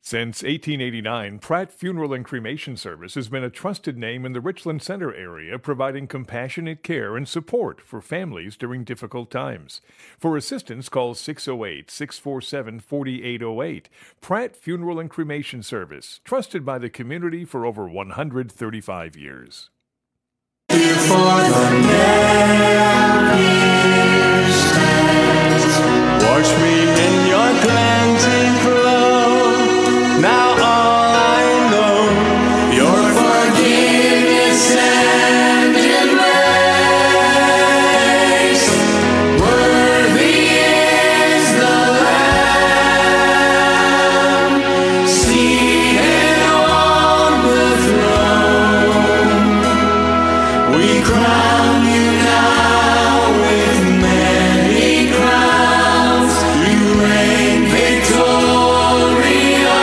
Since 1889, Pratt Funeral and Cremation Service has been a trusted name in the Richland Center area, providing compassionate care and support for families during difficult times. For assistance, call 608-647-4808. Pratt Funeral and Cremation Service, trusted by the community for over 135 years. Wash me in your cleansing flow. Now all I know, your forgiveness and embrace. Worthy is the Lamb, seated on the throne. We crown you now with many crowns. You reign victorious,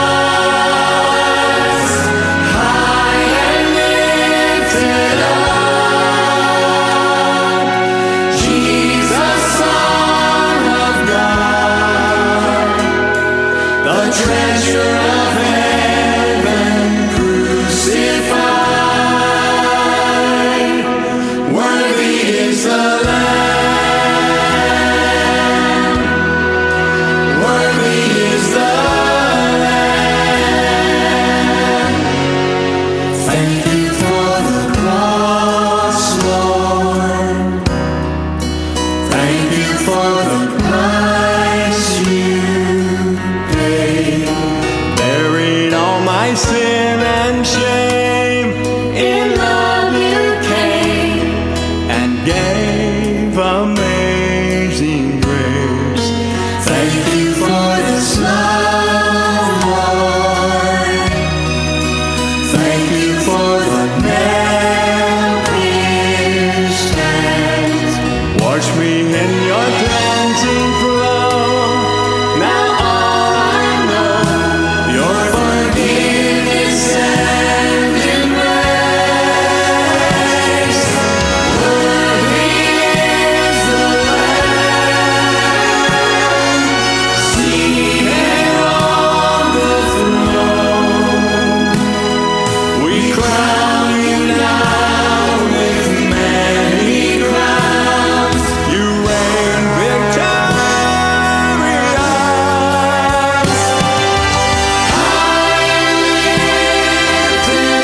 high and lifted up. Jesus, Son of God, the treasure of heaven crucified. Worthy is the Lamb. Worthy is the Lamb. Thank you for the cross, Lord. Thank you for the price you paid. Buried all my sin and shame. In love you came and gave amazing grace. Thank you for this love, Lord. Thank you for the nail-pierced hands. Wash me in your cleansing flow. Now all I know, your forgiveness and embrace. Worthy is the Lamb, seated on the throne. We crown you now with many crowns. You reign victorious, high and lifted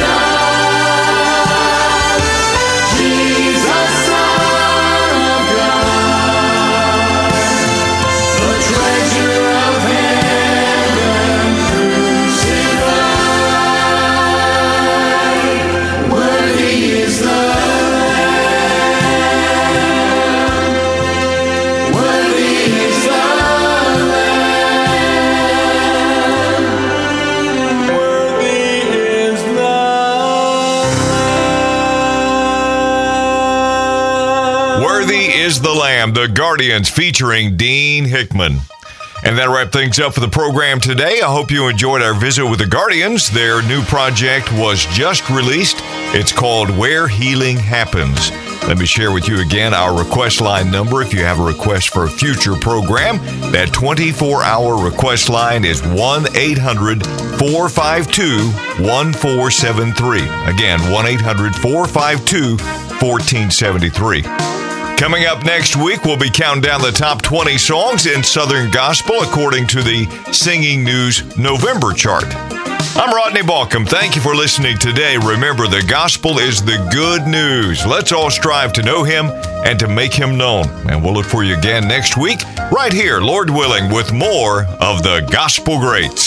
up. Jesus, Son of God, the treasure of heaven crucified. Worthy is the Lamb. Worthy is the Lamb. Worthy is the Lamb. Worthy is the Lamb, The Guardians, featuring Dean Hickman. And that wraps things up for the program today. I hope you enjoyed our visit with the Guardians. Their new project was just released. It's called Where Healing Happens. Let me share with you again our request line number. If you have a request for a future program, that 24-hour request line is 1-800-452-1473. Again, 1-800-452-1473. Coming up next week, we'll be counting down the top 20 songs in Southern Gospel according to the Singing News November chart. I'm Rodney Balcom. Thank you for listening today. Remember, the gospel is the good news. Let's all strive to know Him and to make Him known. And we'll look for you again next week, right here, Lord willing, with more of the Gospel Greats.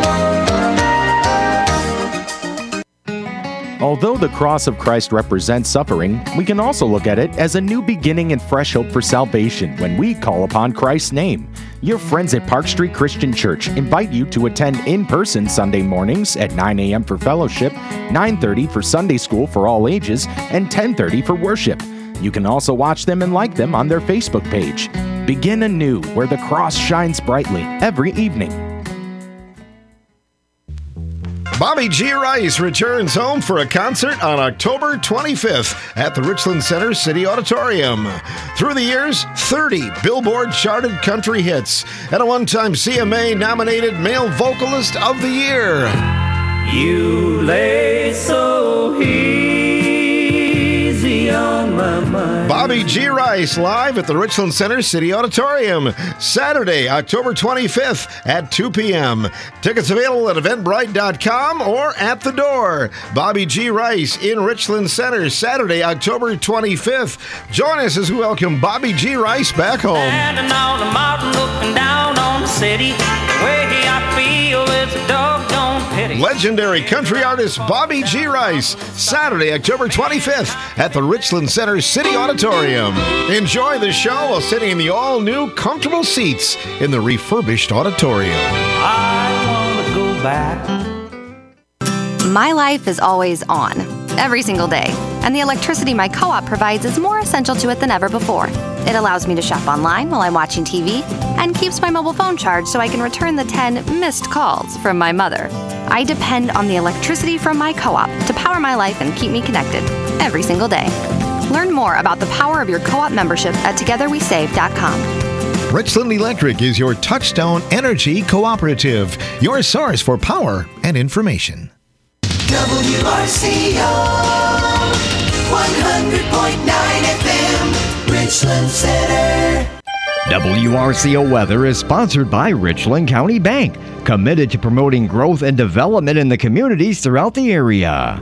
Although the cross of Christ represents suffering, we can also look at it as a new beginning and fresh hope for salvation when we call upon Christ's name. Your friends at Park Street Christian Church invite you to attend in-person Sunday mornings at 9 a.m. for fellowship, 9:30 for Sunday school for all ages, and 10:30 for worship. You can also watch them and like them on their Facebook page. Begin anew where the cross shines brightly every evening. Bobby G. Rice returns home for a concert on October 25th at the Richland Center City Auditorium. Through the years, 30 Billboard charted country hits and a one-time CMA-nominated Male Vocalist of the Year. You lay so easy on my mind. Bobby G. Rice live at the Richland Center City Auditorium, Saturday, October 25th at 2 p.m. Tickets available at eventbrite.com or at the door. Bobby G. Rice in Richland Center, Saturday, October 25th. Join us as we welcome Bobby G. Rice back home. Standing on the mountain looking down on the city. The way I feel is a doggone pity. Legendary country artist Bobby G. Rice, Saturday, October 25th at the Richland Center City Auditorium. Enjoy the show while sitting in the all-new comfortable seats in the refurbished auditorium. I want to go back. My life is always on, every single day, and the electricity my co-op provides is more essential to it than ever before. It allows me to shop online while I'm watching TV and keeps my mobile phone charged so I can return the 10 missed calls from my mother. I depend on the electricity from my co-op to power my life and keep me connected every single day. Learn more about the power of your co-op membership at togetherwesave.com. Richland Electric is your touchstone energy cooperative, your source for power and information. WRCO 100.9 FM, Richland Center. WRCO Weather is sponsored by Richland County Bank, committed to promoting growth and development in the communities throughout the area.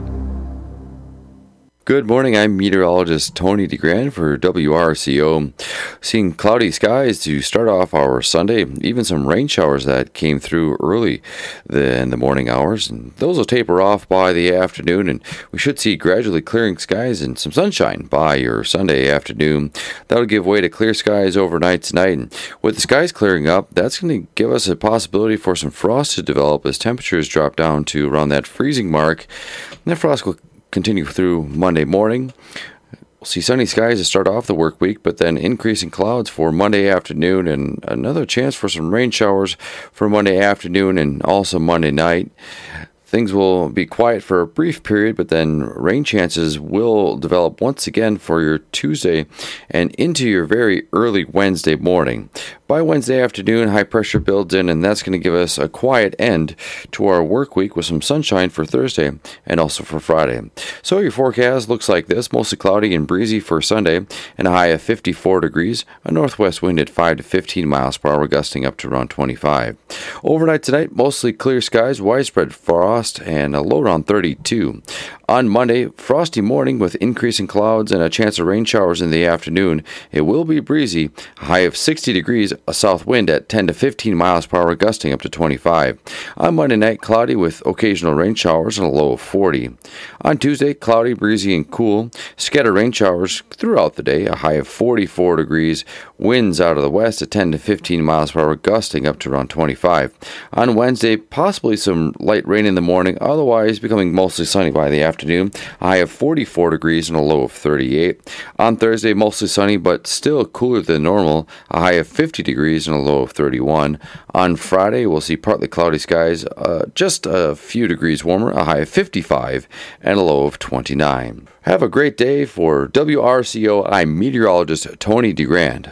Good morning, I'm meteorologist Tony DeGrand for WRCO. Seeing cloudy skies to start off our Sunday, even some rain showers that came through early in the morning hours, and those will taper off by the afternoon, and we should see gradually clearing skies and some sunshine by your Sunday afternoon. That'll give way to clear skies overnight tonight, and with the skies clearing up, that's going to give us a possibility for some frost to develop as temperatures drop down to around that freezing mark, and that frost will continue through Monday morning. We'll see sunny skies to start off the work week, but then increasing clouds for Monday afternoon and another chance for some rain showers for Monday afternoon and also Monday night. Things will be quiet for a brief period, but then rain chances will develop once again for your Tuesday and into your very early Wednesday morning. By Wednesday afternoon, high pressure builds in, and that's going to give us a quiet end to our work week with some sunshine for Thursday and also for Friday. So your forecast looks like this: mostly cloudy and breezy for Sunday, and a high of 54 degrees, a northwest wind at 5 to 15 miles per hour, gusting up to around 25. Overnight tonight, mostly clear skies, widespread frost, and a low around 32. On Monday, frosty morning with increasing clouds and a chance of rain showers in the afternoon. It will be breezy, a high of 60 degrees, a south wind at 10 to 15 miles per hour, gusting up to 25. On Monday night, cloudy with occasional rain showers and a low of 40. On Tuesday, cloudy, breezy, and cool. Scattered rain showers throughout the day, a high of 44 degrees. Winds out of the west at 10 to 15 miles per hour, gusting up to around 25. On Wednesday, possibly some light rain in the morning, otherwise becoming mostly sunny by the afternoon. A high of 44 degrees and a low of 38. On Thursday, mostly sunny, but still cooler than normal. A high of 50 degrees and a low of 31. On Friday, we'll see partly cloudy skies, just a few degrees warmer, a high of 55 and a low of 29. Have a great day. For WRCO, I'm meteorologist Tony DeGrand.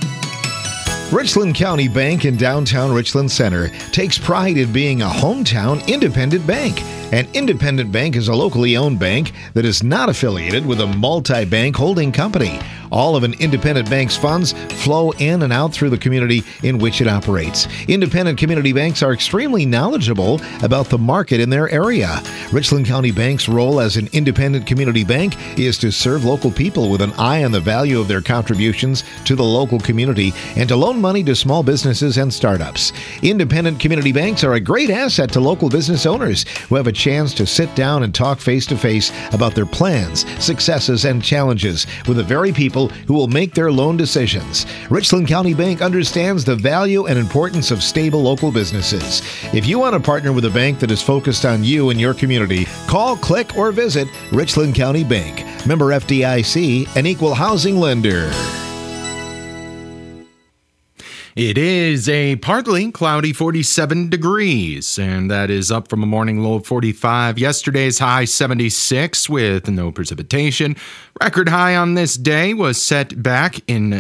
Richland County Bank in downtown Richland Center takes pride in being a hometown independent bank. An independent bank is a locally owned bank that is not affiliated with a multi-bank holding company. All of an independent bank's funds flow in and out through the community in which it operates. Independent community banks are extremely knowledgeable about the market in their area. Richland County Bank's role as an independent community bank is to serve local people with an eye on the value of their contributions to the local community and to loan money to small businesses and startups. Independent community banks are a great asset to local business owners who have a chance to sit down and talk face-to-face about their plans, successes, and challenges with the very people who will make their loan decisions. Richland County Bank understands the value and importance of stable local businesses. If you want to partner with a bank that is focused on you and your community, call, click, or visit Richland County Bank. Member FDIC, an equal housing lender. It is a partly cloudy 47 degrees, and that is up from a morning low of 45. Yesterday's high 76 with no precipitation. Record high on this day was set back in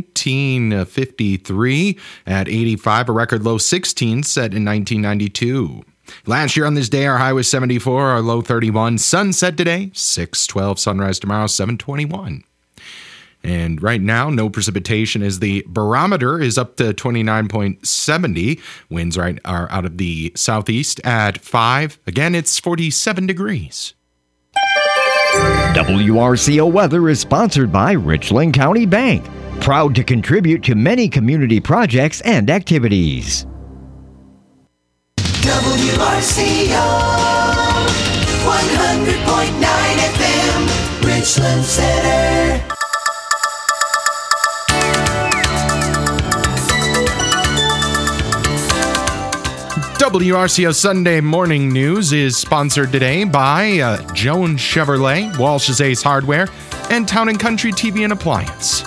1953 at 85, a record low 16 set in 1992. Last year on this day, our high was 74, our low 31. Sunset today, 6:12. Sunrise tomorrow, 7:21. And right now, no precipitation as the barometer is up to 29.70. Winds are out of the southeast at 5. Again, it's 47 degrees. WRCO weather is sponsored by Richland County Bank, proud to contribute to many community projects and activities. WRCO 100.9 FM, Richland Center. WRCO Sunday Morning News is sponsored today by Jones Chevrolet, Walsh's Ace Hardware, and Town & Country TV and Appliance.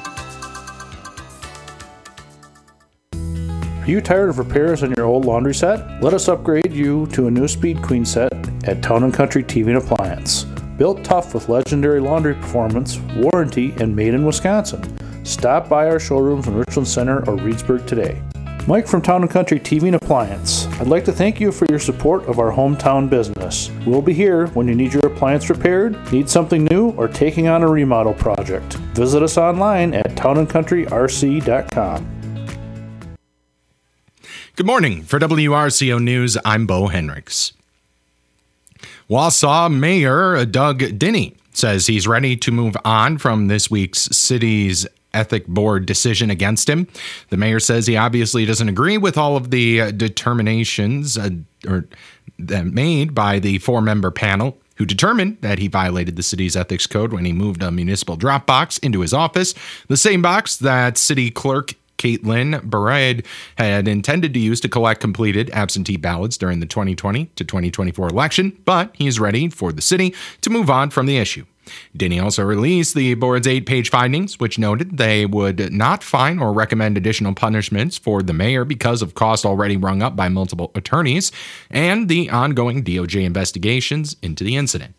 Are you tired of repairs on your old laundry set? Let us upgrade you to a new Speed Queen set at Town & Country TV and Appliance. Built tough with legendary laundry performance, warranty, and made in Wisconsin. Stop by our showrooms in Richland Center or Reedsburg today. Mike from Town & Country TV and Appliance. I'd like to thank you for your support of our hometown business. We'll be here when you need your appliance repaired, need something new, or taking on a remodel project. Visit us online at townandcountryrc.com. Good morning. For WRCO News, I'm Bo Henricks. Wausau Mayor Doug Dinney says he's ready to move on from this week's city's ethic board decision against him. The mayor says he obviously doesn't agree with all of the determinations made by the 4-member panel who determined that he violated the city's ethics code when he moved a municipal drop box into his office, the same box that city clerk Caitlin Barad had intended to use to collect completed absentee ballots during the 2020 to 2024 election, but he's ready for the city to move on from the issue. Dinney also released the board's 8-page findings, which noted they would not fine or recommend additional punishments for the mayor because of costs already rung up by multiple attorneys and the ongoing DOJ investigations into the incident.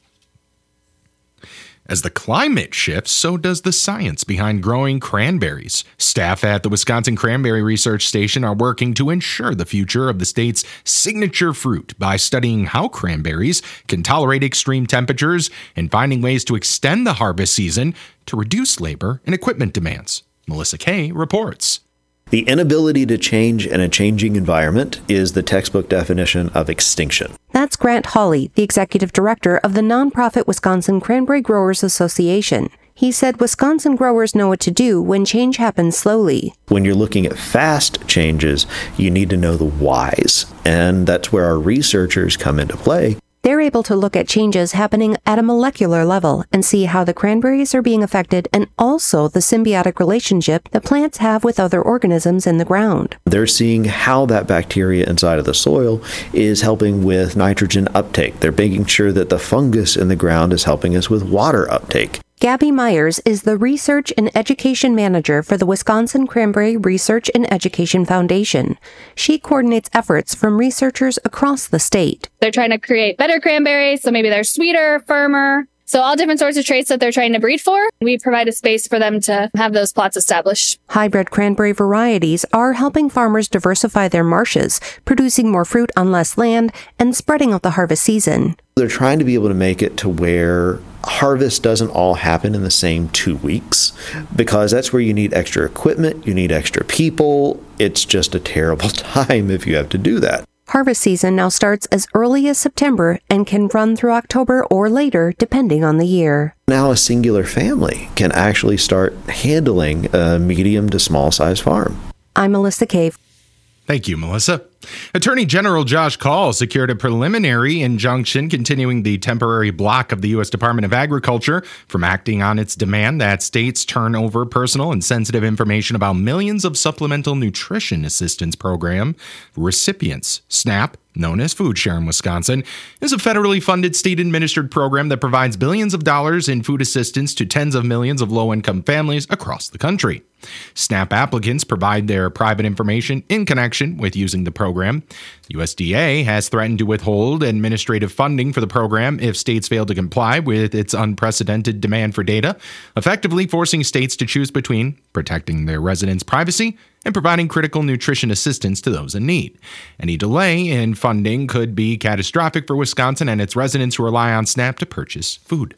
As the climate shifts, so does the science behind growing cranberries. Staff at the Wisconsin Cranberry Research Station are working to ensure the future of the state's signature fruit by studying how cranberries can tolerate extreme temperatures and finding ways to extend the harvest season to reduce labor and equipment demands. Melissa Kay reports. The inability to change in a changing environment is the textbook definition of extinction. That's Grant Hawley, the executive director of the nonprofit Wisconsin Cranberry Growers Association. He said Wisconsin growers know what to do when change happens slowly. When you're looking at fast changes, you need to know the whys, and that's where our researchers come into play. They're able to look at changes happening at a molecular level and see how the cranberries are being affected and also the symbiotic relationship that plants have with other organisms in the ground. They're seeing how that bacteria inside of the soil is helping with nitrogen uptake. They're making sure that the fungus in the ground is helping us with water uptake. Gabby Myers is the Research and Education Manager for the Wisconsin Cranberry Research and Education Foundation. She coordinates efforts from researchers across the state. They're trying to create better cranberries, so maybe they're sweeter, firmer. So all different sorts of traits that they're trying to breed for. We provide a space for them to have those plots established. Hybrid cranberry varieties are helping farmers diversify their marshes, producing more fruit on less land and spreading out the harvest season. They're trying to be able to make it to where harvest doesn't all happen in the same 2 weeks, because that's where you need extra equipment, you need extra people. It's just a terrible time if you have to do that. Harvest season now starts as early as September and can run through October or later, depending on the year. Now a singular family can actually start handling a medium to small size farm. I'm Melissa Cave. Thank you, Melissa. Attorney General Josh Kaul secured a preliminary injunction continuing the temporary block of the U.S. Department of Agriculture from acting on its demand that states turn over personal and sensitive information about millions of Supplemental Nutrition Assistance Program recipients. SNAP known as Food Share in Wisconsin, is a federally funded state-administered program that provides billions of dollars in food assistance to tens of millions of low-income families across the country. SNAP applicants provide their private information in connection with using the program. The USDA has threatened to withhold administrative funding for the program if states fail to comply with its unprecedented demand for data, effectively forcing states to choose between protecting their residents' privacy and providing critical nutrition assistance to those in need. Any delay in funding could be catastrophic for Wisconsin and its residents who rely on SNAP to purchase food.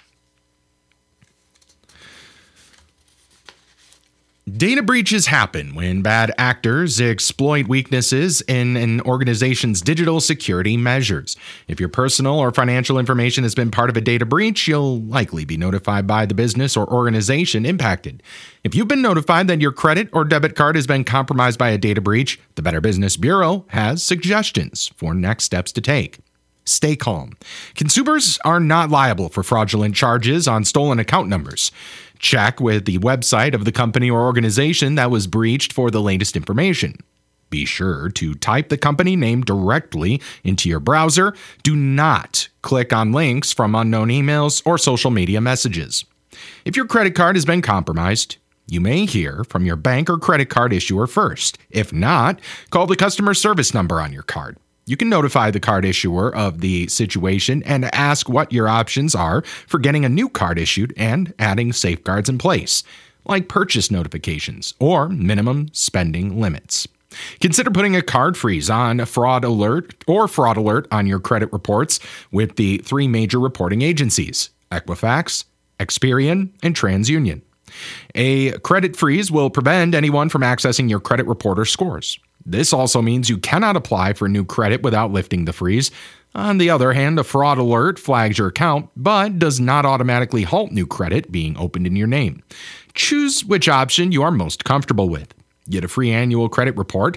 Data breaches happen when bad actors exploit weaknesses in an organization's digital security measures. If your personal or financial information has been part of a data breach, you'll likely be notified by the business or organization impacted. If you've been notified that your credit or debit card has been compromised by a data breach, the Better Business Bureau has suggestions for next steps to take. Stay calm. Consumers are not liable for fraudulent charges on stolen account numbers. Check with the website of the company or organization that was breached for the latest information. Be sure to type the company name directly into your browser. Do not click on links from unknown emails or social media messages. If your credit card has been compromised, you may hear from your bank or credit card issuer first. If not, call the customer service number on your card. You can notify the card issuer of the situation and ask what your options are for getting a new card issued and adding safeguards in place, like purchase notifications or minimum spending limits. Consider putting a card freeze on fraud alert on your credit reports with the three major reporting agencies, Equifax, Experian, and TransUnion. A credit freeze will prevent anyone from accessing your credit report or scores. This also means you cannot apply for new credit without lifting the freeze. On the other hand, a fraud alert flags your account, but does not automatically halt new credit being opened in your name. Choose which option you are most comfortable with. Get a free annual credit report.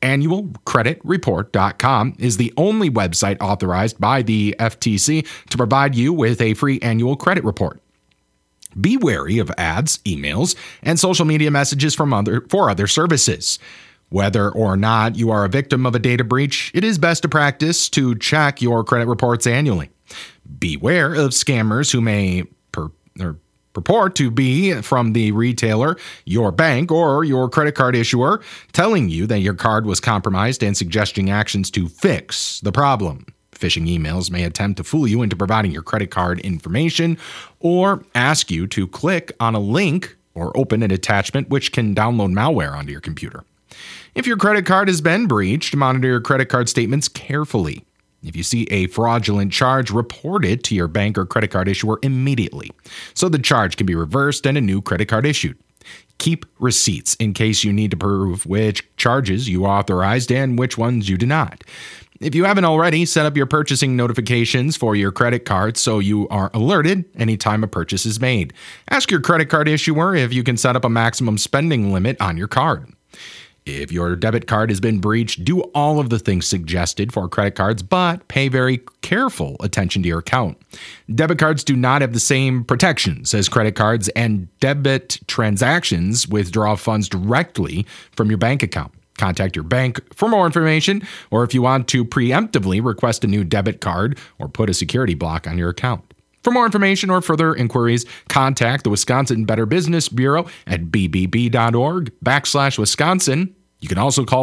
Annualcreditreport.com is the only website authorized by the FTC to provide you with a free annual credit report. Be wary of ads, emails, and social media messages for other services. Whether or not you are a victim of a data breach, it is best to practice to check your credit reports annually. Beware of scammers who may purport to be from the retailer, your bank, or your credit card issuer, telling you that your card was compromised and suggesting actions to fix the problem. Phishing emails may attempt to fool you into providing your credit card information or ask you to click on a link or open an attachment which can download malware onto your computer. If your credit card has been breached, monitor your credit card statements carefully. If you see a fraudulent charge, report it to your bank or credit card issuer immediately, so the charge can be reversed and a new credit card issued. Keep receipts in case you need to prove which charges you authorized and which ones you did not. If you haven't already, set up your purchasing notifications for your credit card so you are alerted anytime a purchase is made. Ask your credit card issuer if you can set up a maximum spending limit on your card. If your debit card has been breached, do all of the things suggested for credit cards, but pay very careful attention to your account. Debit cards do not have the same protections as credit cards, and debit transactions withdraw funds directly from your bank account. Contact your bank for more information, or if you want to preemptively request a new debit card or put a security block on your account. For more information or further inquiries, contact the Wisconsin Better Business Bureau at bbb.org/Wisconsin. You can also call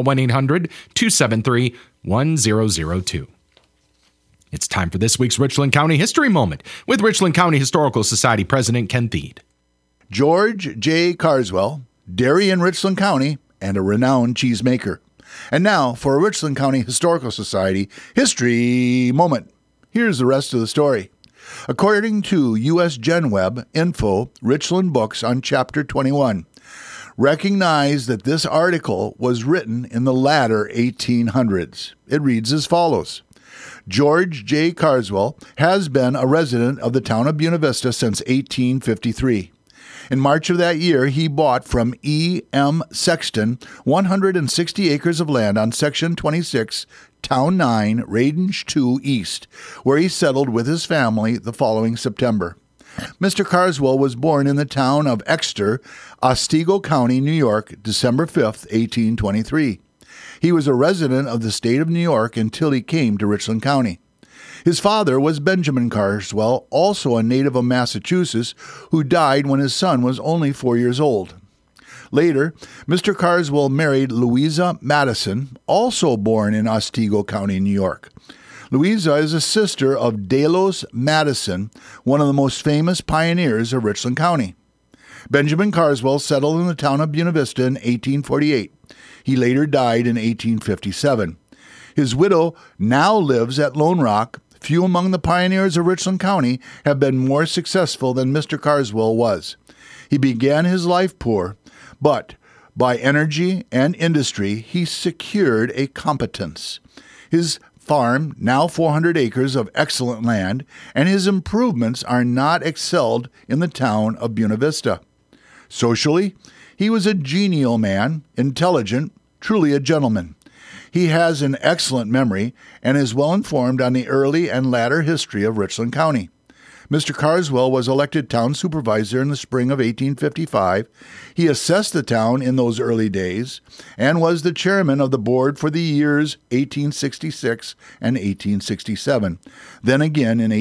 1-800-273-1002. It's time for this week's Richland County History Moment with Richland County Historical Society President Ken Thied. George J. Carswell, dairy in Richland County, and a renowned cheesemaker. And now for a Richland County Historical Society History Moment. Here's the rest of the story. According to U.S. GenWeb info, Richland Books on Chapter 21, recognize that this article was written in the latter 1800s. It reads as follows. George J. Carswell has been a resident of the town of Buena Vista since 1853. In March of that year, he bought from E.M. Sexton 160 acres of land on Section 26, Town 9, Range 2 East, where he settled with his family the following September. Mr. Carswell was born in the town of Exeter, Otsego County, New York, December 5, 1823. He was a resident of the state of New York until he came to Richland County. His father was Benjamin Carswell, also a native of Massachusetts, who died when his son was only 4 years old. Later, Mr. Carswell married Louisa Madison, also born in Otsego County, New York. Louisa is a sister of Delos Madison, one of the most famous pioneers of Richland County. Benjamin Carswell settled in the town of Buena Vista in 1848. He later died in 1857. His widow now lives at Lone Rock. Few among the pioneers of Richland County have been more successful than Mr. Carswell was. He began his life poor, but by energy and industry, he secured a competence. His farm, now 400 acres of excellent land, and his improvements are not excelled in the town of Buena Vista. Socially, he was a genial man, intelligent, truly a gentleman. He has an excellent memory and is well informed on the early and latter history of Richland County. Mr. Carswell was elected town supervisor in the spring of 1855. He assessed the town in those early days and was the chairman of the board for the years 1866 and 1867, then again in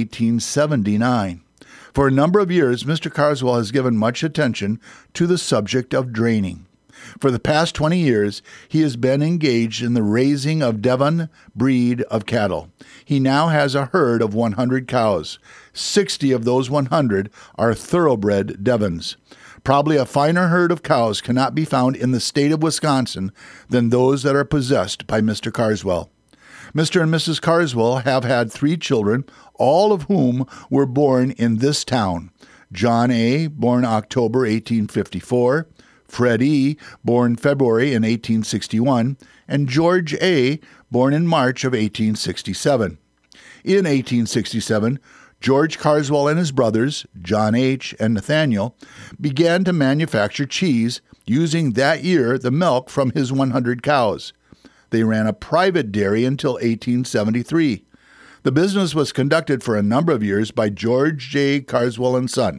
1879. For a number of years, Mr. Carswell has given much attention to the subject of draining. For the past 20 years, he has been engaged in the raising of Devon breed of cattle. He now has a herd of 100 cows. 60 of those 100 are thoroughbred Devons. Probably a finer herd of cows cannot be found in the state of Wisconsin than those that are possessed by Mr. Carswell. Mr. and Mrs. Carswell have had 3 children, all of whom were born in this town. John A., born October 1854, Fred E., born February in 1861, and George A., born in March of 1867. In 1867, George Carswell and his brothers, John H. and Nathaniel, began to manufacture cheese using that year the milk from his 100 cows. They ran a private dairy until 1873. The business was conducted for a number of years by George J. Carswell and Son.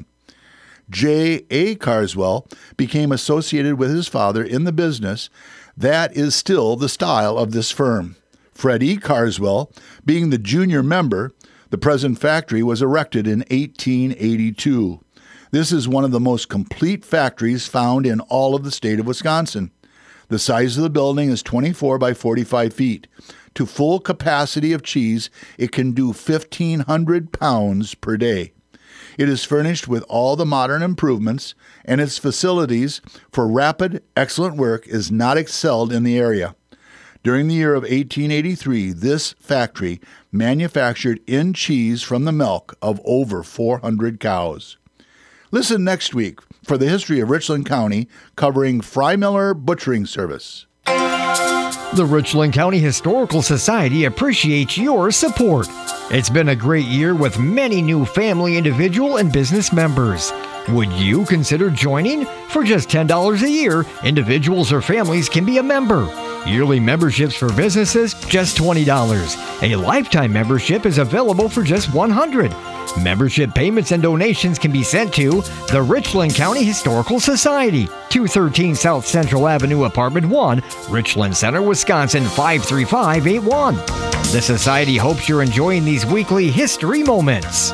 J. A. Carswell became associated with his father in the business. That is still the style of this firm. Fred E. Carswell, being the junior member, the present factory was erected in 1882. This is one of the most complete factories found in all of the state of Wisconsin. The size of the building is 24 by 45 feet. To full capacity of cheese, it can do 1,500 pounds per day. It is furnished with all the modern improvements, and its facilities for rapid, excellent work is not excelled in the area. During the year of 1883, this factory manufactured in cheese from the milk of over 400 cows. Listen next week for the history of Richland County, covering Frymiller Butchering Service. The Richland County Historical Society appreciates your support. It's been a great year with many new family, individual, and business members. Would you consider joining? For just $10 a year, individuals or families can be a member. Yearly memberships for businesses, just $20. A lifetime membership is available for just $100. Membership payments and donations can be sent to the Richland County Historical Society, 213 South Central Avenue, Apartment 1, Richland Center, Wisconsin, 53581. The Society hopes you're enjoying these weekly history moments.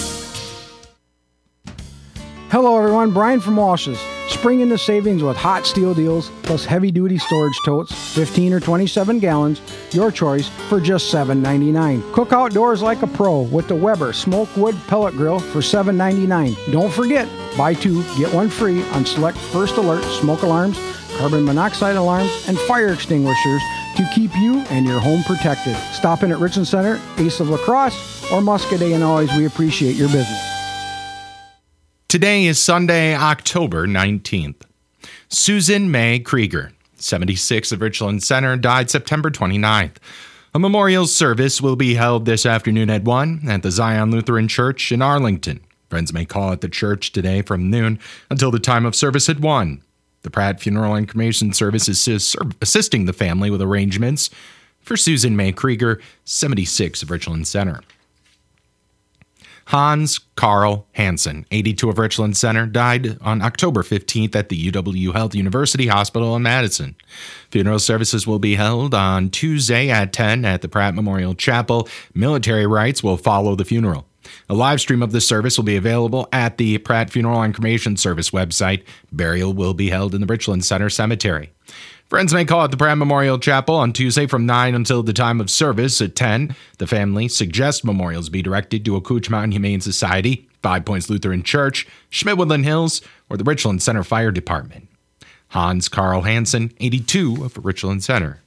Hello everyone, Brian from Walsh's. Spring into savings with hot steel deals plus heavy-duty storage totes, 15 or 27 gallons, your choice, for just $7.99. Cook outdoors like a pro with the Weber Smokewood Pellet Grill for $7.99. Don't forget, buy 2, get 1 free on select First Alert smoke alarms, carbon monoxide alarms, and fire extinguishers to keep you and your home protected. Stop in at Richland Center, Ace of La Crosse, or Muscadet, and always we appreciate your business. Today is Sunday, October 19th. Susan May Krieger, 76 of Richland Center, died September 29th. A memorial service will be held this afternoon at 1 at the Zion Lutheran Church in Arlington. Friends may call at the church today from noon until the time of service at 1. The Pratt Funeral and Cremation Service is assisting the family with arrangements for Susan May Krieger, 76 of Richland Center. Hans Carl Hansen, 82 of Richland Center, died on October 15th at the UW Health University Hospital in Madison. Funeral services will be held on Tuesday at 10 at the Pratt Memorial Chapel. Military rites will follow the funeral. A live stream of the service will be available at the Pratt Funeral and Cremation Service website. Burial will be held in the Richland Center Cemetery. Friends may call at the Pratt Memorial Chapel on Tuesday from 9 until the time of service at 10. The family suggests memorials be directed to Acooch Mountain Humane Society, 5 Points Lutheran Church, Schmidt-Woodland Hills, or the Richland Center Fire Department. Hans Carl Hansen, 82 of Richland Center.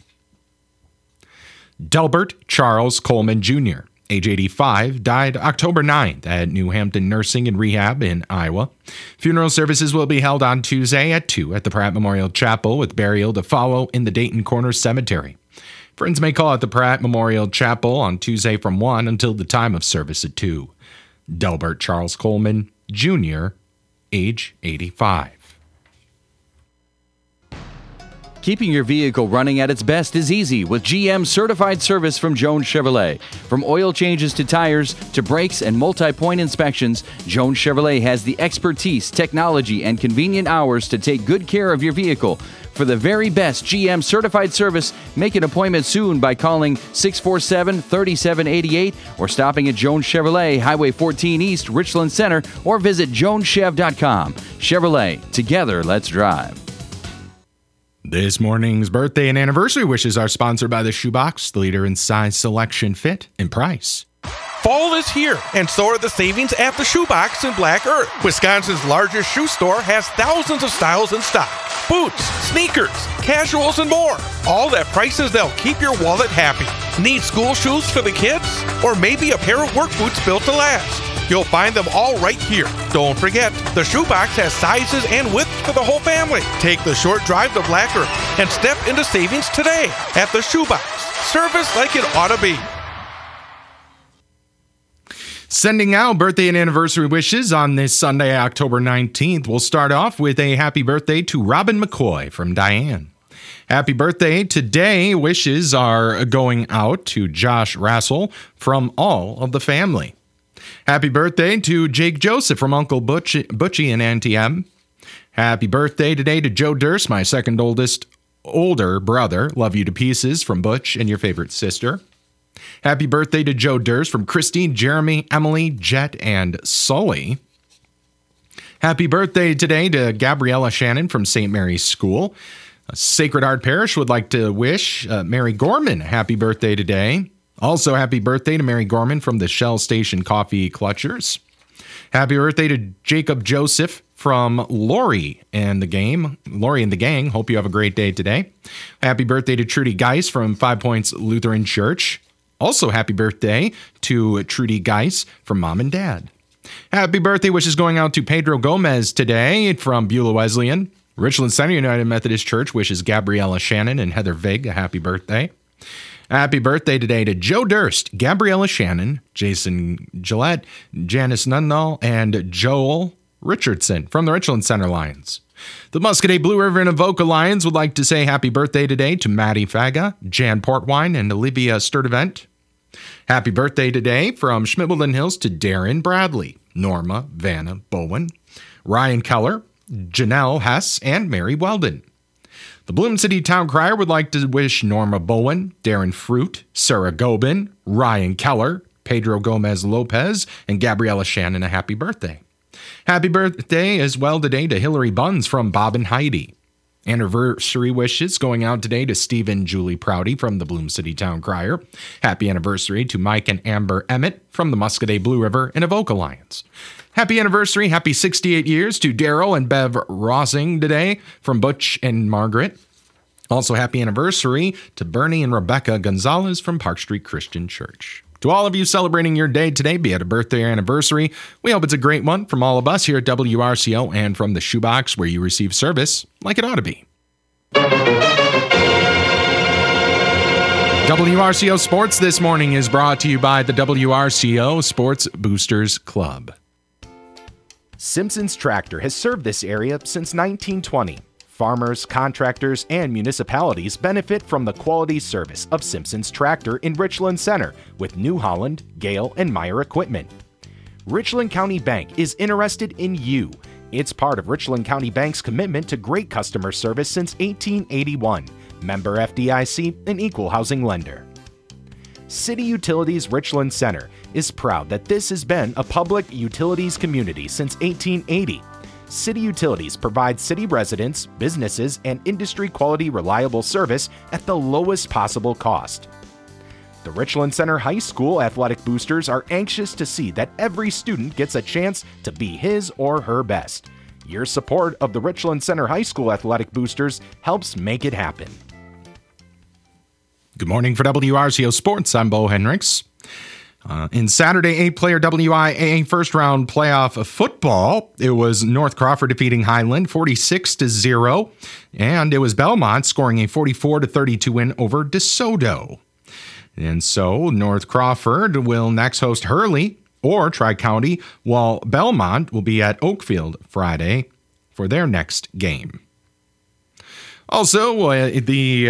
Delbert Charles Coleman Jr., age 85, died October 9th at New Hampton Nursing and Rehab in Iowa. Funeral services will be held on Tuesday at 2 at the Pratt Memorial Chapel, with burial to follow in the Dayton Corners Cemetery. Friends may call at the Pratt Memorial Chapel on Tuesday from 1 until the time of service at 2. Delbert Charles Coleman, Jr., age 85. Keeping your vehicle running at its best is easy with GM certified service from Jones Chevrolet. From oil changes to tires to brakes and multi-point inspections, Jones Chevrolet has the expertise, technology, and convenient hours to take good care of your vehicle. For the very best GM certified service, make an appointment soon by calling 647-3788 or stopping at Jones Chevrolet, Highway 14 East, Richland Center, or visit joneschev.com. Chevrolet, together let's drive. This morning's birthday and anniversary wishes are sponsored by the Shoebox, the leader in size, selection, fit, and price. Fall is here, and so are the savings at the Shoebox in Black Earth. Wisconsin's largest shoe store has thousands of styles in stock. Boots, sneakers, casuals, and more. All at prices that'll keep your wallet happy. Need school shoes for the kids? Or maybe a pair of work boots built to last? You'll find them all right here. Don't forget, the Shoebox has sizes and widths for the whole family. Take the short drive to Black Earth and step into savings today at the Shoebox. Service like it ought to be. Sending out birthday and anniversary wishes on this Sunday, October 19th. We'll start off with a happy birthday to Robin McCoy from Diane. Happy birthday today. Wishes are going out to Josh Rassel from all of the family. Happy birthday to Jake Joseph from Uncle Butchie and Auntie M. Happy birthday today to Joe Durst, my second older brother. Love you to pieces from Butch and your favorite sister. Happy birthday to Joe Durst from Christine, Jeremy, Emily, Jet, and Sully. Happy birthday today to Gabriella Shannon from St. Mary's School. Sacred Heart Parish would like to wish Mary Gorman a happy birthday today. Also, happy birthday to Mary Gorman from the Shell Station Coffee Clutchers. Happy birthday to Jacob Joseph from Lori and the Gang. Hope you have a great day today. Happy birthday to Trudy Geis from 5 Points Lutheran Church. Also, happy birthday to Trudy Geis from Mom and Dad. Happy birthday wishes going out to Pedro Gomez today from Beulah Wesleyan. Richland Center United Methodist Church wishes Gabriella Shannon and Heather Vig a happy birthday. Happy birthday today to Joe Durst, Gabriella Shannon, Jason Gillette, Janice Nunnall, and Joel Richardson from the Richland Center Lions. The Muscadet Blue River and Avoca Lions would like to say happy birthday today to Maddie Faga, Jan Portwine, and Olivia Sturdivant. Happy birthday today from Schmidt-Woodland Hills to Darren Bradley, Norma Vanna Bowen, Ryan Keller, Janelle Hess, and Mary Weldon. The Bloom City Town Crier would like to wish Norma Bowen, Darren Fruit, Sarah Gobin, Ryan Keller, Pedro Gomez Lopez, and Gabriella Shannon a happy birthday. Happy birthday as well today to Hillary Buns from Bob and Heidi. Anniversary wishes going out today to Steve and Julie Prouty from the Bloom City Town Crier. Happy anniversary to Mike and Amber Emmett from the Muscadet Blue River and Avoca Lions. Happy anniversary, happy 68 years to Daryl and Bev Rossing today from Butch and Margaret. Also happy anniversary to Bernie and Rebecca Gonzalez from Park Street Christian Church. To all of you celebrating your day today, be it a birthday or anniversary, we hope it's a great one from all of us here at WRCO and from the Shoebox, where you receive service like it ought to be. WRCO Sports this morning is brought to you by the WRCO Sports Boosters Club. Simpson's Tractor has served this area since 1920. Farmers, contractors, and municipalities benefit from the quality service of Simpson's Tractor in Richland Center with New Holland, Gale, and Meyer equipment. Richland County Bank is interested in you. It's part of Richland County Bank's commitment to great customer service since 1881. Member FDIC, an equal housing lender. City Utilities Richland Center is proud that this has been a public utilities community since 1880. City Utilities provides city residents, businesses, and industry-quality reliable service at the lowest possible cost. The Richland Center High School athletic boosters are anxious to see that every student gets a chance to be his or her best. Your support of the Richland Center High School athletic boosters helps make it happen. Good morning for WRCO Sports. I'm Bo Henricks. In Saturday 8-player WIAA first-round playoff of football, it was North Crawford defeating Highland 46-0, and it was Belmont scoring a 44-32 win over DeSoto. And so North Crawford will next host Hurley or Tri-County, while Belmont will be at Oakfield Friday for their next game. Also, in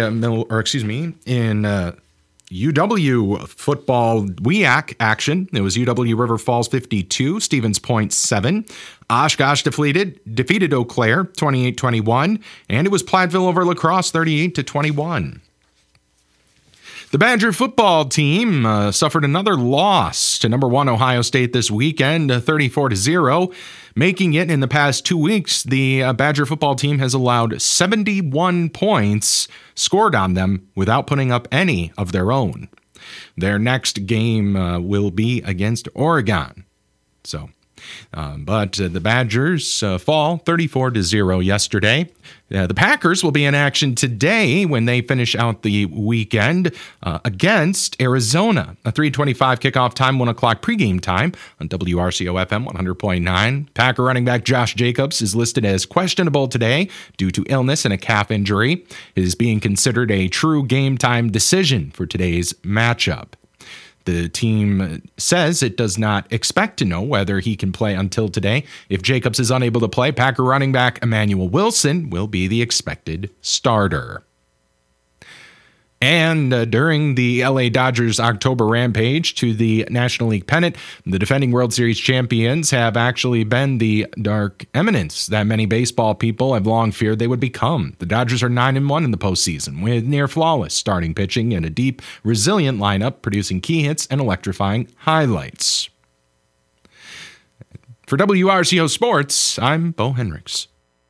UW football WEAC action, it was UW River Falls 52, Stevens Point 7. Oshkosh defeated Eau Claire 28-21, and it was Platteville over La Crosse 38-21. The Badger football team suffered another loss to number 1 Ohio State this weekend, 34-0. Making it in the past 2 weeks, the Badger football team has allowed 71 points scored on them without putting up any of their own. Their next game will be against Oregon. But the Badgers fall 34-0 yesterday. The Packers will be in action today when they finish out the weekend against Arizona. A 3:25 kickoff time, 1 o'clock pregame time on WRCO FM 100.9. Packer running back Josh Jacobs is listed as questionable today due to illness and a calf injury. It is being considered a true game time decision for today's matchup. The team says it does not expect to know whether he can play until today. If Jacobs is unable to play, Packer running back Emmanuel Wilson will be the expected starter. And during the LA Dodgers October rampage to the National League pennant, the defending World Series champions have actually been the dark eminence that many baseball people have long feared they would become. The Dodgers are 9-1 in the postseason with near flawless starting pitching and a deep, resilient lineup producing key hits and electrifying highlights. For WRCO Sports, I'm Bo Henricks.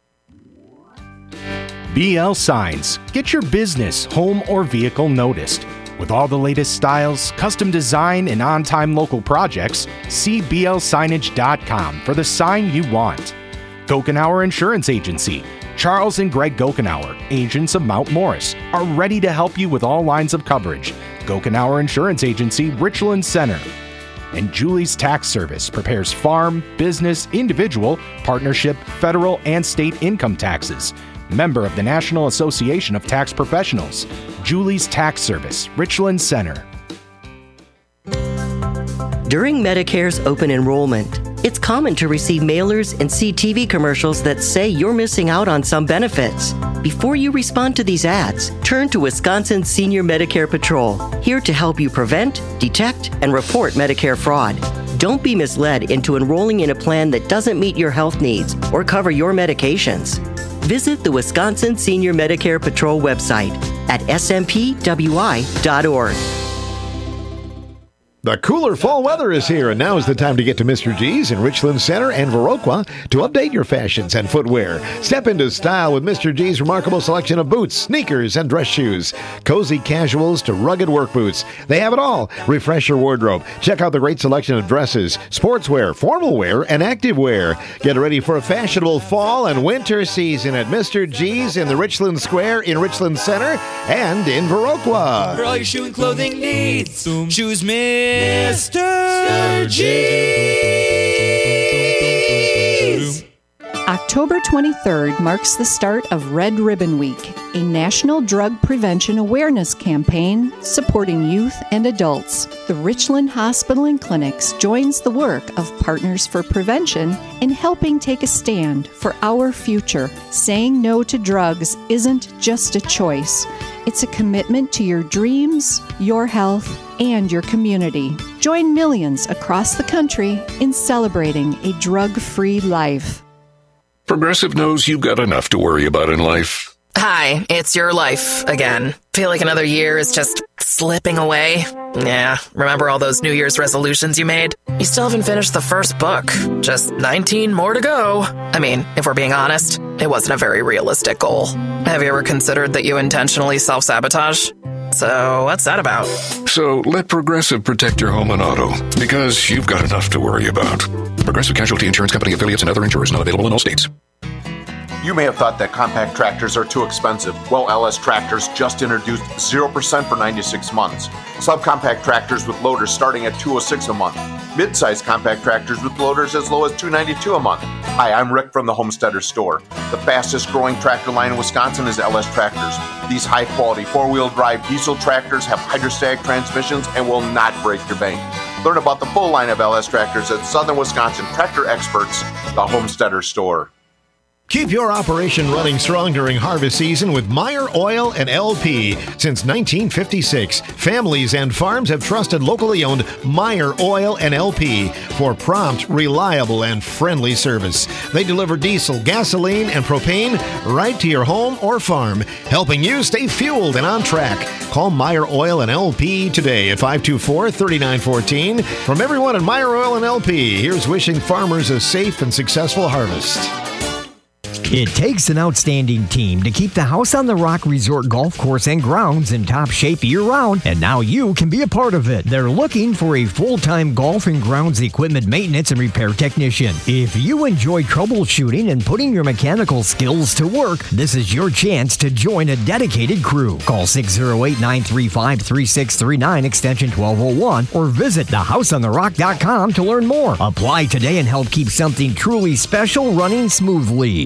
BL Signs. Get your business, home, or vehicle noticed. With all the latest styles, custom design, and on-time local projects, see blsignage.com for the sign you want. Gokenauer Insurance Agency. Charles and Greg Gokenauer, agents of Mount Morris, are ready to help you with all lines of coverage. Gokenauer Insurance Agency, Richland Center. And Julie's Tax Service prepares farm, business, individual, partnership, federal, and state income taxes. Member of the National Association of Tax Professionals. Julie's Tax Service, Richland Center. During Medicare's open enrollment, it's common to receive mailers and see TV commercials that say you're missing out on some benefits. Before you respond to these ads, turn to Wisconsin Senior Medicare Patrol, here to help you prevent, detect, and report Medicare fraud. Don't be misled into enrolling in a plan that doesn't meet your health needs or cover your medications. Visit the Wisconsin Senior Medicare Patrol website at smpwi.org. The cooler fall weather is here, and now is the time to get to Mr. G's in Richland Center and Viroqua to update your fashions and footwear. Step into style with Mr. G's remarkable selection of boots, sneakers, and dress shoes. Cozy casuals to rugged work boots. They have it all. Refresh your wardrobe. Check out the great selection of dresses, sportswear, formal wear, and active wear. Get ready for a fashionable fall and winter season at Mr. G's in the Richland Square in Richland Center and in Viroqua. For all your shoe and clothing needs, choose Mr. G's. October 23rd marks the start of Red Ribbon Week, a national drug prevention awareness campaign supporting youth and adults. The Richland Hospital and Clinics joins the work of Partners for Prevention in helping take a stand for our future. Saying no to drugs isn't just a choice. It's a commitment to your dreams, your health, and your community. Join millions across the country in celebrating a drug-free life. Progressive knows you've got enough to worry about in life. Hi, it's your life again. Feel like another year is just slipping away? Yeah, remember all those New Year's resolutions you made? You still haven't finished the first book. Just 19 more to go. I mean, if we're being honest, it wasn't a very realistic goal. Have you ever considered that you intentionally self-sabotage? So, what's that about? So, let Progressive protect your home and auto, because you've got enough to worry about. Progressive Casualty Insurance Company affiliates and other insurers not available in all states. You may have thought that compact tractors are too expensive. Well, LS Tractors just introduced 0% for 96 months. Subcompact tractors with loaders starting at $206 a month. Mid-size compact tractors with loaders as low as $292 a month. Hi, I'm Rick from the Homesteader Store. The fastest growing tractor line in Wisconsin is LS Tractors. These high-quality four-wheel drive diesel tractors have hydrostatic transmissions and will not break your bank. Learn about the full line of LS Tractors at Southern Wisconsin Tractor Experts, the Homesteader Store. Keep your operation running strong during harvest season with Meyer Oil and LP. Since 1956, families and farms have trusted locally owned Meyer Oil and LP for prompt, reliable, and friendly service. They deliver diesel, gasoline, and propane right to your home or farm, helping you stay fueled and on track. Call Meyer Oil and LP today at 524-3914. From everyone at Meyer Oil and LP, here's wishing farmers a safe and successful harvest. It takes an outstanding team to keep the House on the Rock Resort Golf Course and grounds in top shape year-round, and now you can be a part of it. They're looking for a full-time golf and grounds equipment maintenance and repair technician. If you enjoy troubleshooting and putting your mechanical skills to work, this is your chance to join a dedicated crew. Call 608-935-3639, extension 1201, or visit thehouseontherock.com to learn more. Apply today and help keep something truly special running smoothly.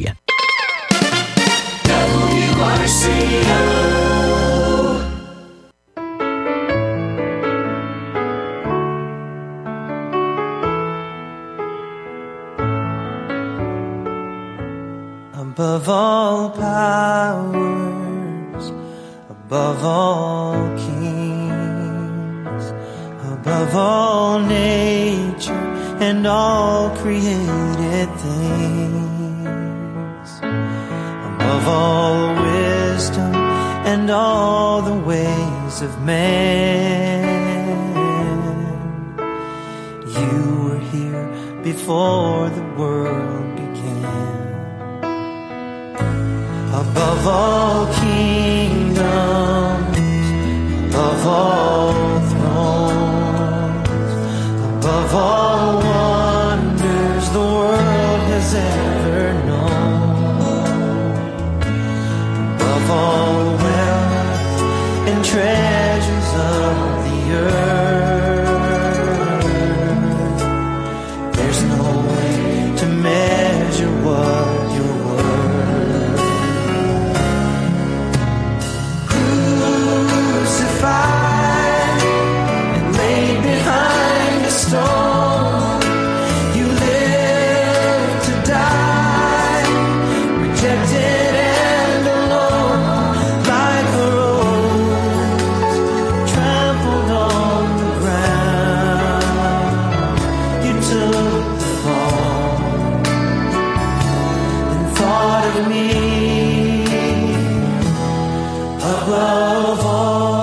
Above all powers, above all kings, above all nature and all created things, above all wisdom and all the ways of man, you were here before the world began. Above all kingdoms, above all thrones, above all wonders the world has ever known, above all wealth and treasures of the earth, there's no way to measure what you're worth. And laid behind a stone, you lived to die, rejected and alone, like a rose trampled on the ground. You took the fall and thought of me above all.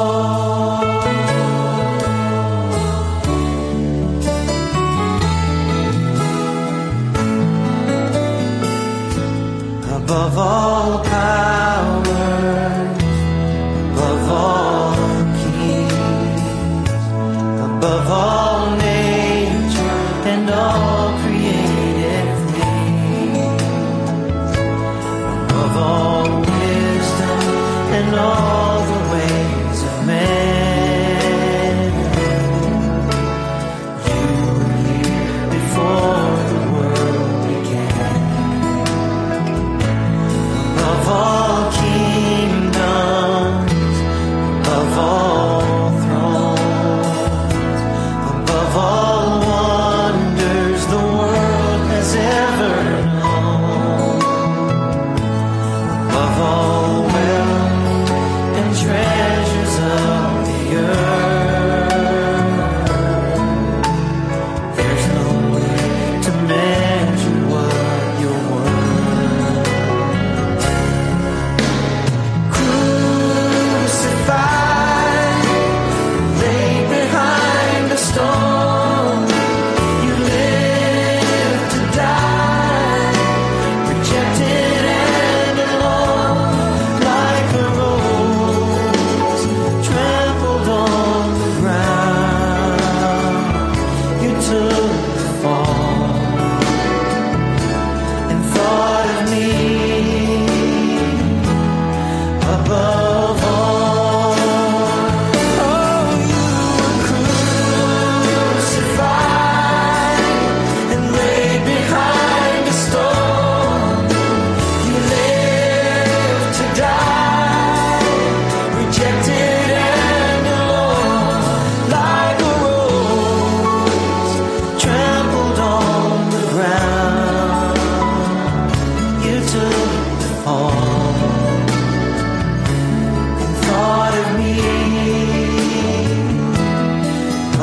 Above all powers, above all kings, above all nature and all created things, above all wisdom and all the ways of man, you were here before the world began. Above all kingdoms, above all thrones, above all wonders the world has ever known, above all wealth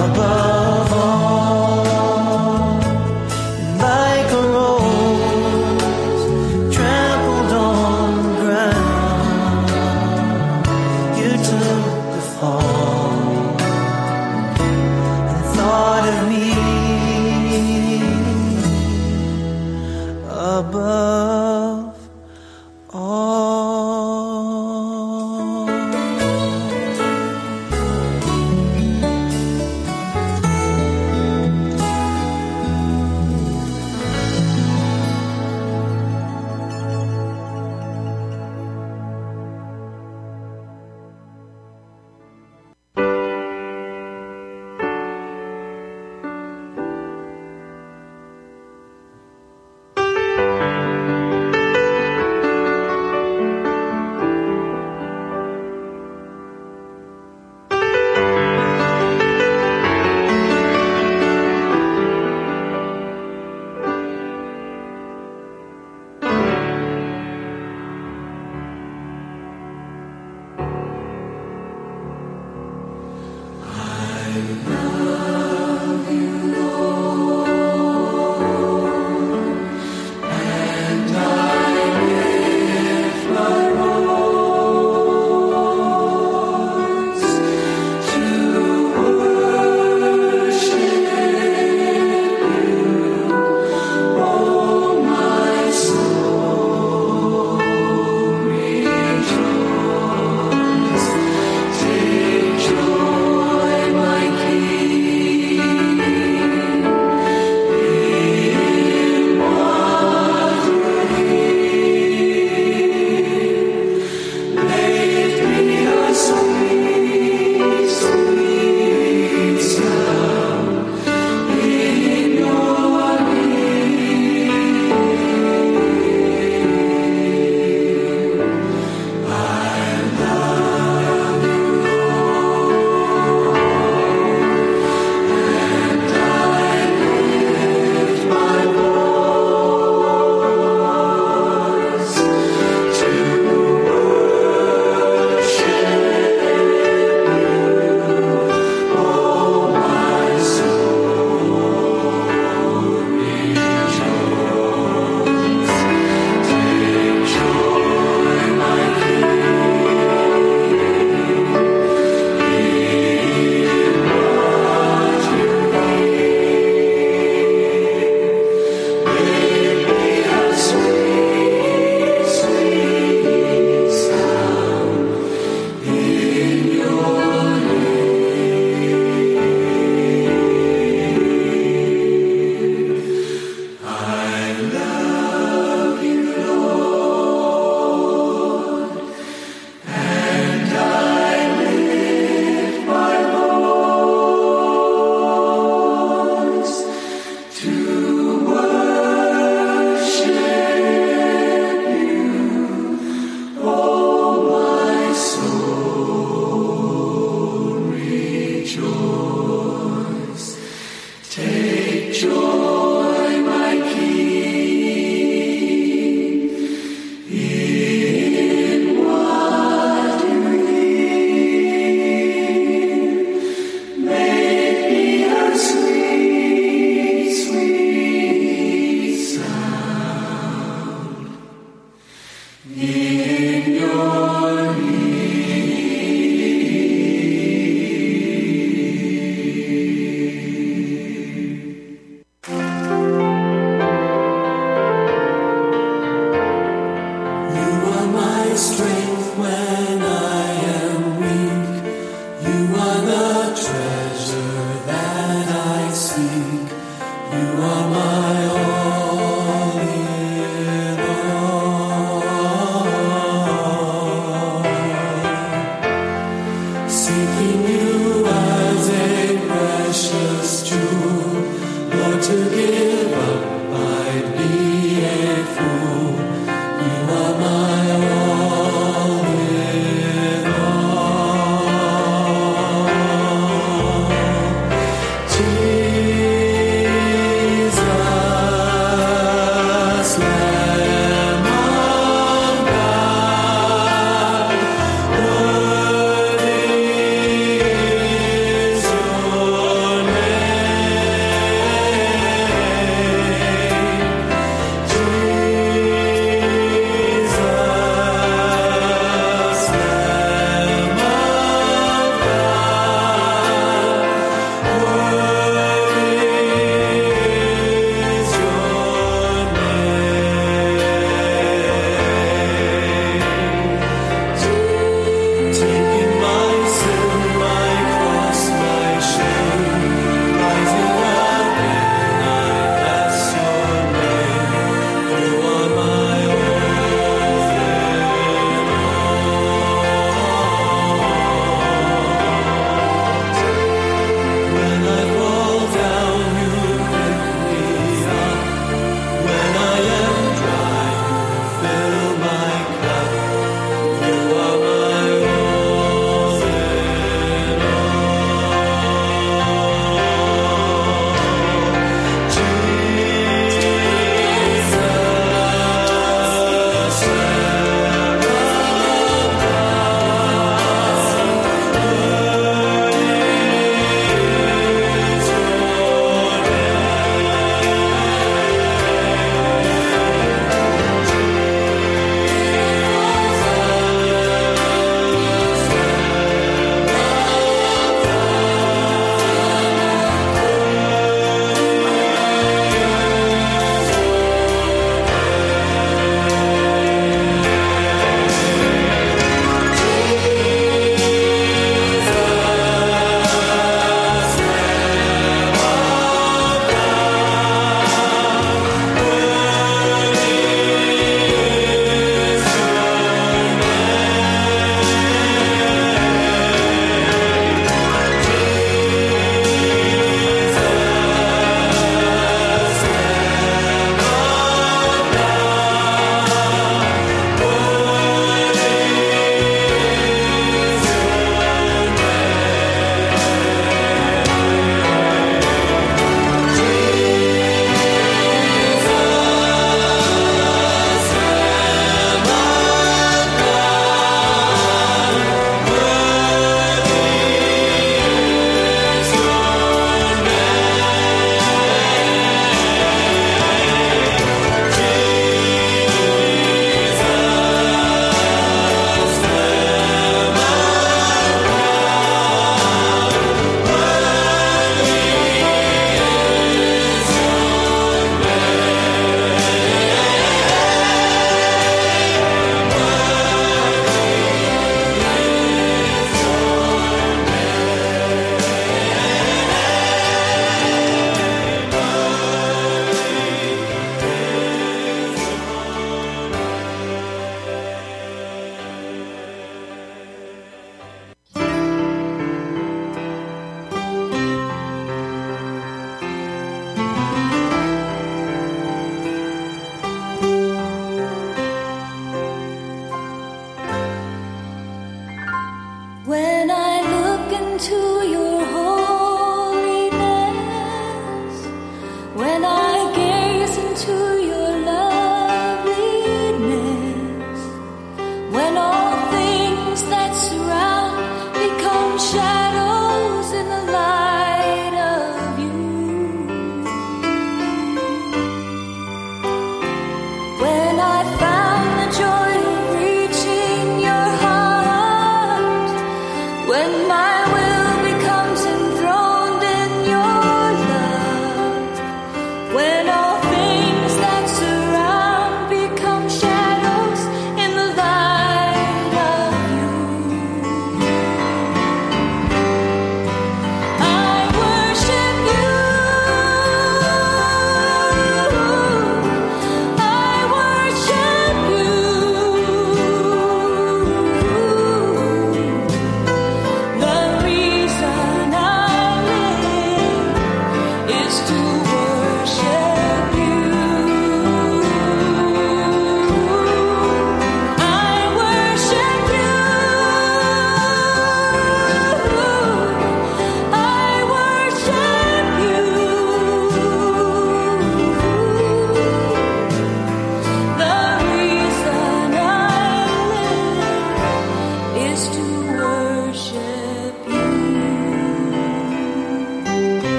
above all, like a rose trampled on the ground. You took the fall and thought of me above all.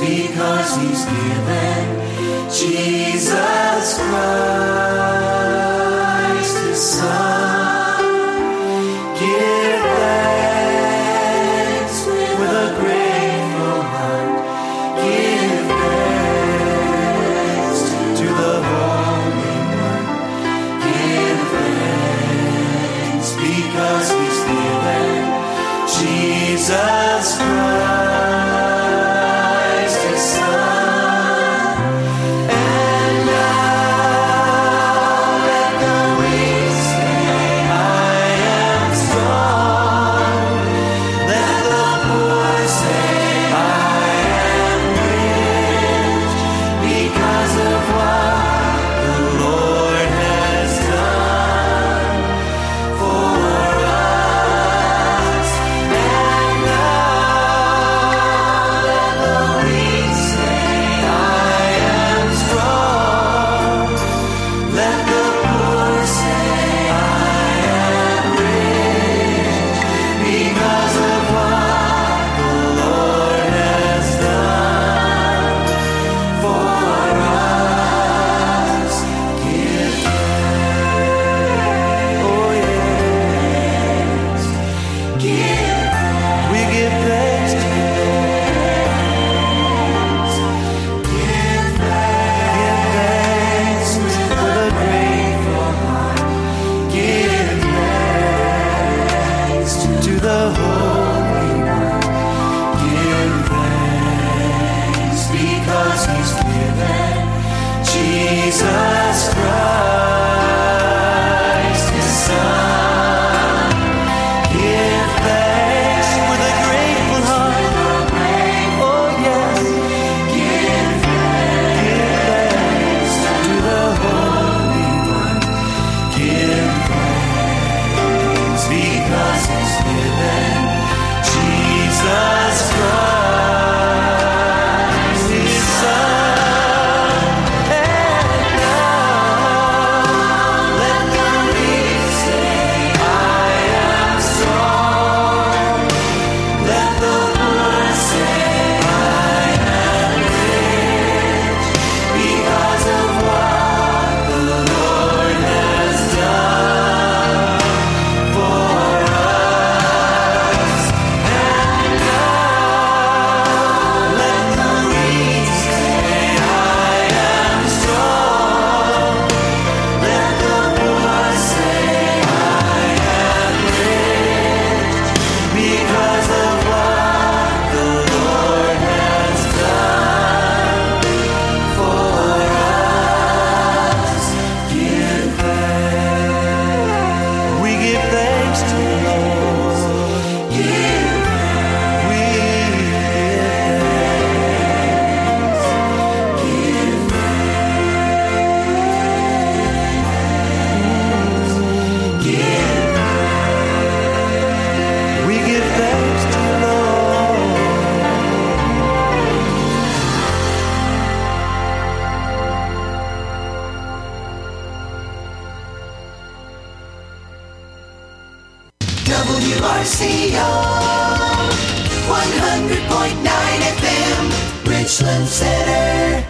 because he's given Jesus Christ his Son. Give thanks with a grateful heart. Give thanks to the Holy One. Give thanks because he's given Jesus Christ his Son. And now let the weak say, I am strong. Let the poor say, I am rich, because of what the Lord has done for us. And now let the weak say, I am strong. Let the poor say, I am rich, because of what the Lord has done for us. Give thanks, oh yes, we give thanks to you. Give thanks with a grateful heart. Give thanks to the Holy One. Give thanks because he's given Jesus Christ his Son. Give thanks with a grateful heart. Oh yes. Give thanks to the Holy One. Give thanks because he's given Jesus Christ his Son. And now let the weak say, I am strong. Let the poor say, I am rich, because of what the Lord has done for us. And now let the weak say, I am strong. Let the poor say, I am rich, because of what the Lord has done for us. Give thanks. We give thanks to the Lord. We give thanks. Give thanks. We give thanks to the Lord. WRCO 100.9 FM, Richland Center.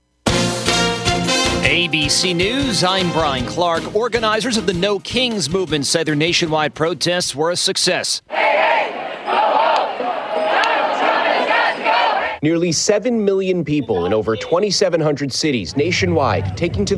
ABC News, I'm Brian Clark. Organizers of the No Kings movement say their nationwide protests were a success. Nearly 7 million people in over 2,700 cities nationwide taking to